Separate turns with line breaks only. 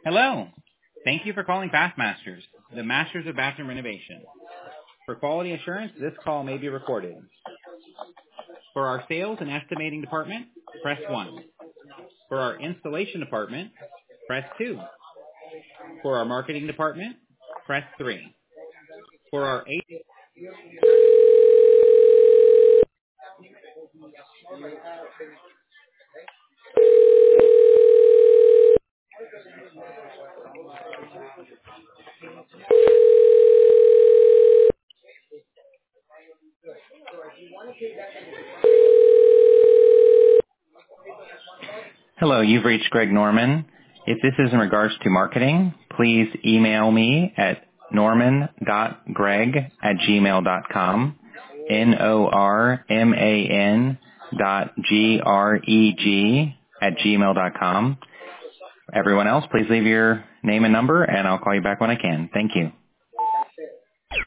Hello. Thank you for calling Bathmasters, the masters of bathroom renovation. For quality assurance, this call may be recorded. For our sales and estimating department, press 1. For our installation department, press 2. For our marketing department, press 3. For our Hello, you've reached Greg Norman. If this is in regards to marketing, please email me at norman.greg@gmail.com, norman.greg@gmail.com. Everyone else, please leave your name and number, and I'll call you back when I can. Thank you.